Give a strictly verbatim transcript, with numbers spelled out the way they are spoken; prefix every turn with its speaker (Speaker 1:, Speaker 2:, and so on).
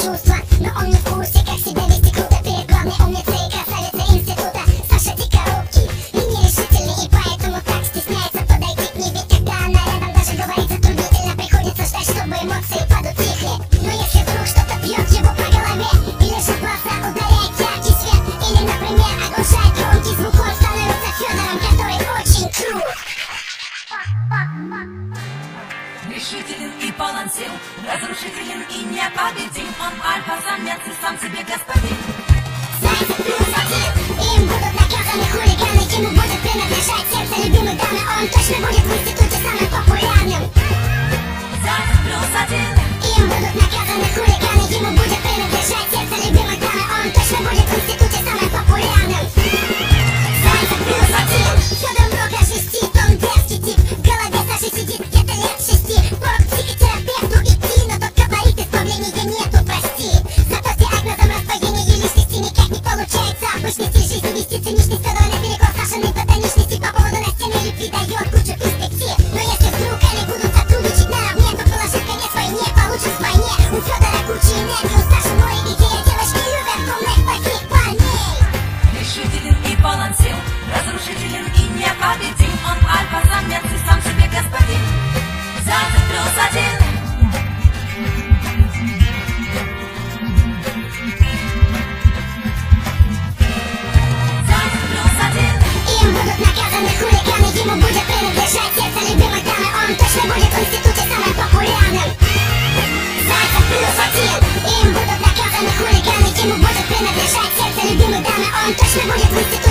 Speaker 1: чувства, но он не в курсе, как себя вести круто перед главной умницей и красавицей института. Саша дико робкий и нерешительный, и поэтому так стесняется подойти к ней. Ведь когда она рядом, даже говорить затруднительно, приходится ждать, чтобы эмоции подутихли. Но если вдруг что-то бьет его по голове, или же глаза ударяет яркий свет, или, например, оглушает громкий звук, он становится Федором, который очень крут.
Speaker 2: Решителен и полон сил, разрушителен и непобедим. Он альфа-самец и сам себе господин.
Speaker 1: Зайцев плюс один, им будут наказаны хулиганы, ему будет принадлежать сердце любимой дамы. Он точно будет в институте самым популярным.
Speaker 2: Зайцев плюс один,
Speaker 1: им будут наказаны хулиганы, ему будет принадлежать сердце любимой дамы. Он точно будет в институте самым популярным. Зайцев плюс один, Федор много жестит, он дерзкий тип. В голове Саши сидит где-то лет шести. Пора к психотерапевту идти, но тот говорит, исправления нету, прости. Зато с диагнозом раздвоения личности никак не получается обычной жизни вести. Циничный Федор наперекор Сашиной ботаничности по поводу Настиной любви дает кучу перспектив. Но если вдруг они будут сотрудничать наравне, то положить конец войне получит вдвойне. У Федора куча энергии, у Саши море идея. Девочки любят умных плохих парней.
Speaker 2: решителен и полон сил, разрушителен и непобедим. Он альфа-самец и сам себе господин. Зайцев плюс один. Зайцев плюс один.
Speaker 1: Им будут наказаны хулиганы, ему будет принадлежать сердце любимой дамы. Он точно будет в институте самым популярным. Зайцев плюс один. Им будут наказаны хулиганы, ему будет принадлежать сердце любимой дамы. Он точно будет в институте